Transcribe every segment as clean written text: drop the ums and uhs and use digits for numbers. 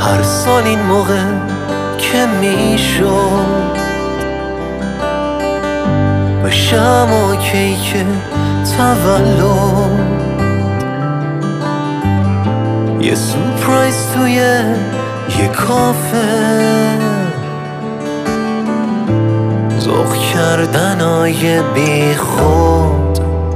هر سال این موقع که میشد و شمع و کیک تولد یه سورپرایز توی یه کافه ذوق کردنای بی خود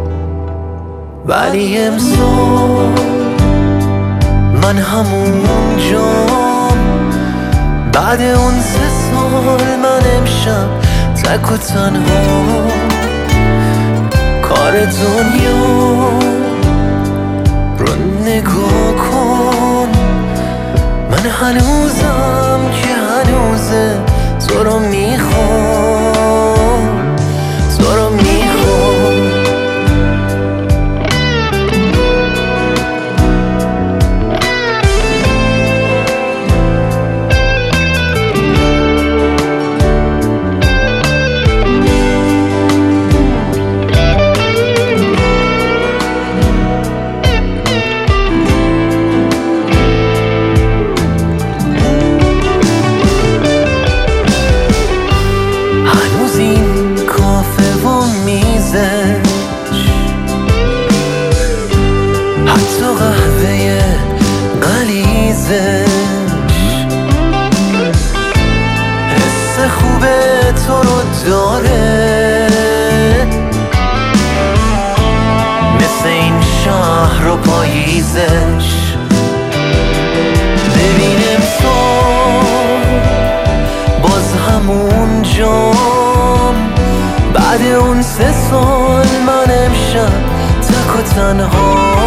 ولی امسال من همونجام بعد اون 3 سال من امشب تک و تنها کار دنیا رو نگاه کن من هنوزم که هنوزه تو رو میخوام تو رو میخوام حتی قهوه غلیزش حس خوبه تو رو داره مثل این شهر و پاییزش ببینم امسال باز همون جام بعد اون 3 سال من امشب تک و تنها